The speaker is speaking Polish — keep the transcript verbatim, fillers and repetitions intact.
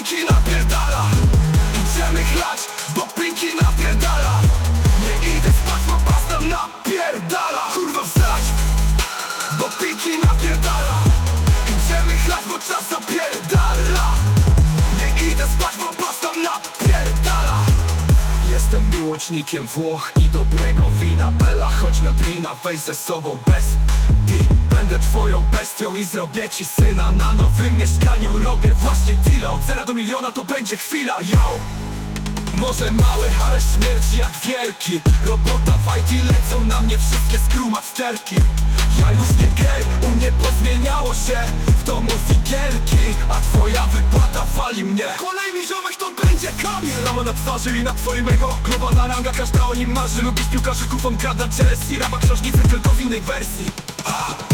pinki napierdala. Idziemy chlać, bo pinki napierdala. Nie idę spać, bo pas nam napierdala. Kurwa wstać, bo pinki napierdala. Idziemy chlać, bo czas napierdala. Nie idę spać, bo pas nam napierdala. Jestem miłośnikiem Włoch i dobrego wina. Bella, chodź na drina, weź ze sobą bez i będę twoją bestią i zrobię ci syna. Na nowym mieszkaniu robię właśnie deala. Od zera do miliona to będzie chwila, yo. Może mały, ale śmierć jak wielki. Robota w I T, lecą na mnie wszystkie skrumasterki. Ja już nie gej, u mnie pozmieniało się w domu figielki, a twoja wypłata wali mnie. Kolejny ziomek to będzie Kamil. Rama na twarzy i na twoim ego. Globalna ranga, każda o nim marzy. Lubisz piłkarzy, kupon, gada, jazz i rama książnicy, tylko w innej wersji. A.